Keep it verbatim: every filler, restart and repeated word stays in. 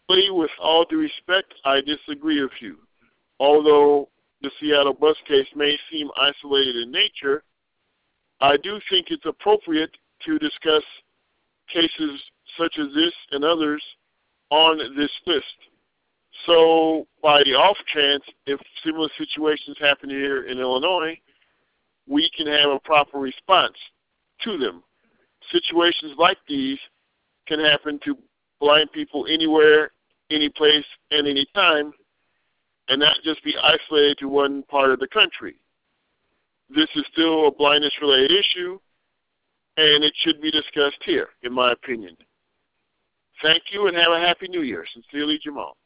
With all due respect, I disagree with you. Although the Seattle bus case may seem isolated in nature, I do think it's appropriate to discuss cases such as this and others on this list. So, by the off chance, if similar situations happen here in Illinois, we can have a proper response to them. Situations like these can happen to blind people anywhere, any place, and any time, and not just be isolated to one part of the country. This is still a blindness-related issue, and it should be discussed here, in my opinion. Thank you, and have a happy New Year. Sincerely, Jamal.